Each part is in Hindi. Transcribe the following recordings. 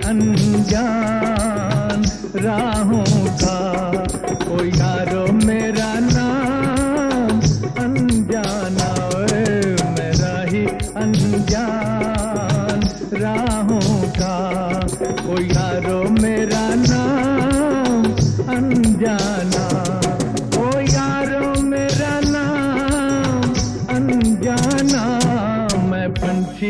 अनजान राहों का। ओ यारो मेरा नाम अनजाना, मेरा ही अनजान राहों का। ओ यारो मेरा नाम अनजाना, ओ यारो मेरा नाम अनजाना। मैं पंछी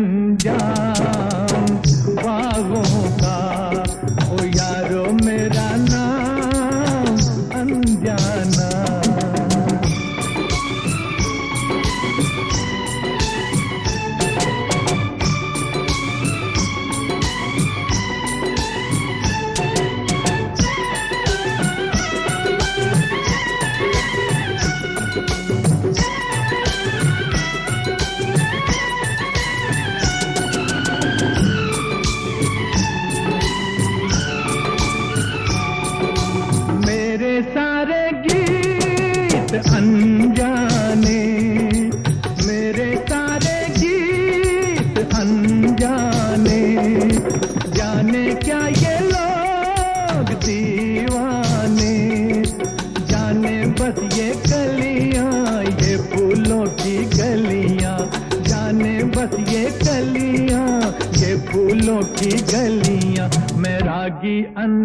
अनजान बागों का। ओ यारो मेरा नाम अनजाना। सारे गीत अनजाने, मेरे सारे गीत अनजाने। जाने क्या ये लोग दीवाने, जाने बस ये कलियां, ये फूलों की गलियां। जाने बस ये कलियां, ये फूलों की गलियां। मैं रागी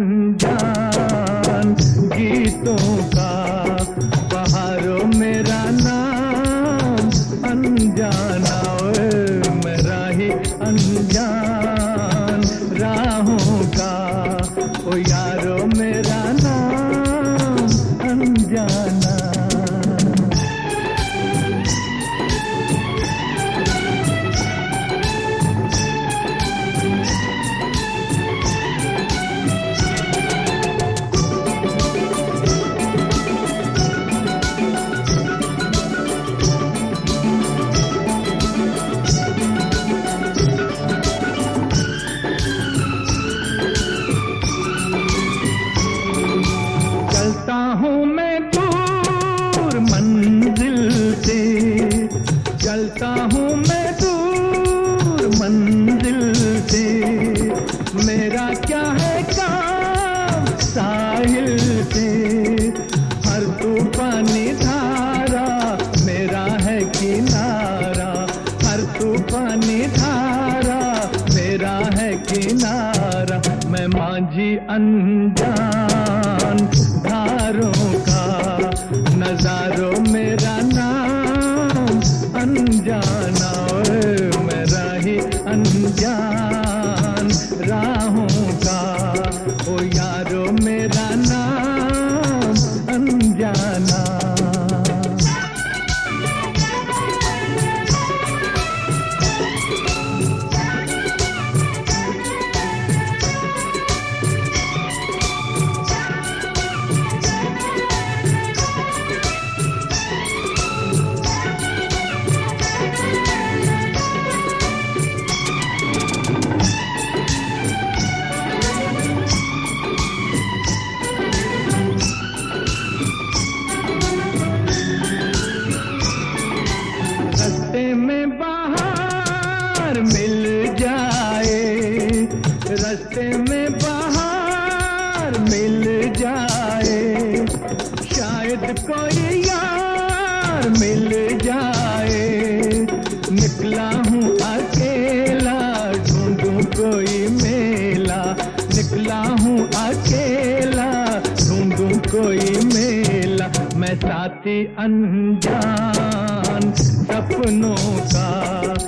अनजान गीतों का। बहारों मेरा नाम अनजाना, मेरा ही अनजान राहों का। ओ यारो मेरा नाम अनजाना। चलता हूँ मैं दूर मंजिल से, चलता हूँ मैं दूर मंजिल से। मेरा क्या है काम साहिल से, हर तूफानी धारा मेरा है किनारा। हर तूफानी धारा मेरा है किनारा। मैं मांझी अनजान धारों का। नजारों मेरा नाम अनजाना, मेरा ही अनजान राहों का। ओ यारो मेरा नाम अनजाना। रस्ते में बाहर मिल जाए, रस्ते में बाहर मिल जाए। शायद कोई यार मिल जाए। निकला हूँ अकेला, ढूंढूं कोई मेला। निकला हूँ अकेला, ढूंढूं कोई मेला। मैं साथी अनजान सपनों का।